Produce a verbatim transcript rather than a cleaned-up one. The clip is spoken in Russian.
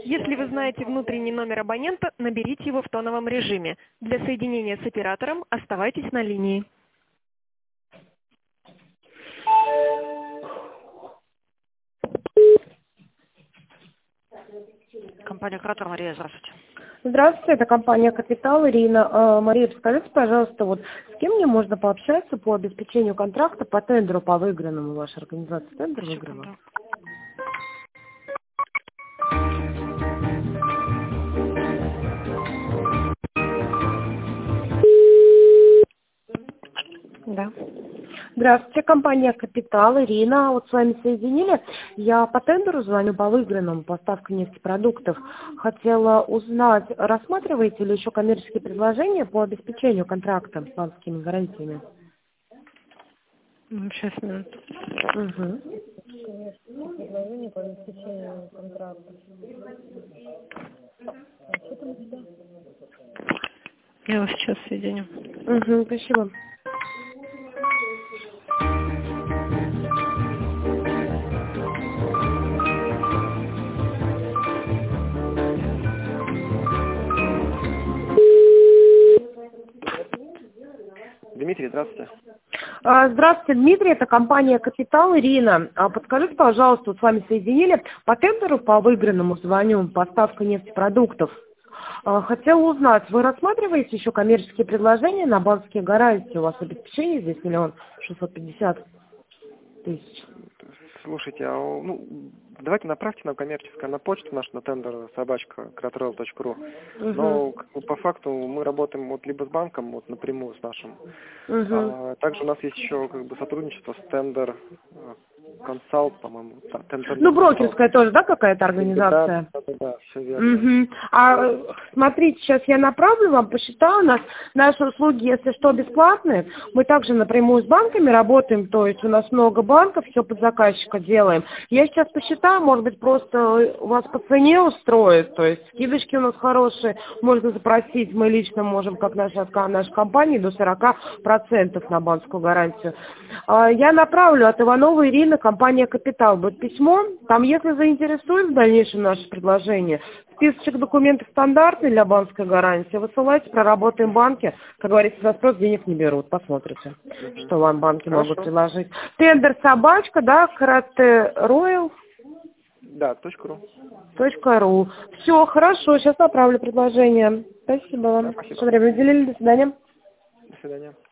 Если вы знаете внутренний номер абонента, наберите его в тоновом режиме. Для соединения с оператором оставайтесь на линии. Компания «Кратор», Мария, здравствуйте. Здравствуйте, это компания «Капитал», Ирина. А, Мария, скажите, пожалуйста, вот с кем мне можно пообщаться по обеспечению контракта по тендеру по выигранному? Ваша организация тендер выиграла? Секунду. Да. Здравствуйте, компания «Капитал», Ирина. Вот с вами соединили. Я по тендеру звоню по выигранному, поставка нефтепродуктов. Хотела узнать, рассматриваете ли еще коммерческие предложения по обеспечению контракта с банковскими гарантиями? Сейчас, минуту. Угу. Предложение по обеспечению контракта. А что там у тебя? Я вас сейчас соединю. Угу, спасибо. Дмитрий, здравствуйте. А, Здравствуйте, Дмитрий, это компания «Капитал», Ирина. А Подскажите, пожалуйста, вот с вами соединили по тендеру по выигранному звоню, поставка нефтепродуктов. А, Хотела узнать, вы рассматриваете еще коммерческие предложения на банковские гарантии? У вас обеспечение здесь миллион шестьсот пятьдесят тысяч. Слушайте, а, ну, давайте направьте нам коммерческое на почту нашу, на тендер собачка кратрел точка ру. Но как бы, по факту мы работаем вот либо с банком, вот напрямую с нашим. Угу. А, также у нас есть еще как бы сотрудничество с тендер консалт, по-моему. Тендер, Ну, брокерская тоже, да, какая-то организация? Да, да, да, все верно. Угу. А э, смотрите, сейчас я направлю вам, посчитаю, у нас наши услуги, если что, бесплатные. Мы также напрямую с банками работаем, то есть у нас много банков, все под заказчика делаем. Я сейчас посчитаю, может быть, просто у вас по цене устроит, то есть скидочки у нас хорошие, можно запросить, мы лично можем, как наша, наша компания, до сорока процентов на банковскую гарантию. А, Я направлю от Ивановой Ирины, компания «Капитал», будет письмо, там, если заинтересует в дальнейшем наше предложение, списочек документов стандартный для банковской гарантии, высылайте, проработаем банки, как говорится, за спрос денег не берут, посмотрите, что вам банки Хорошо. могут предложить. Тендер собачка, да, Карате Роял. Да, точка ру. Точка ру. Все, хорошо, сейчас направлю предложение. Спасибо вам, Да, спасибо. что время уделили, до свидания. До свидания.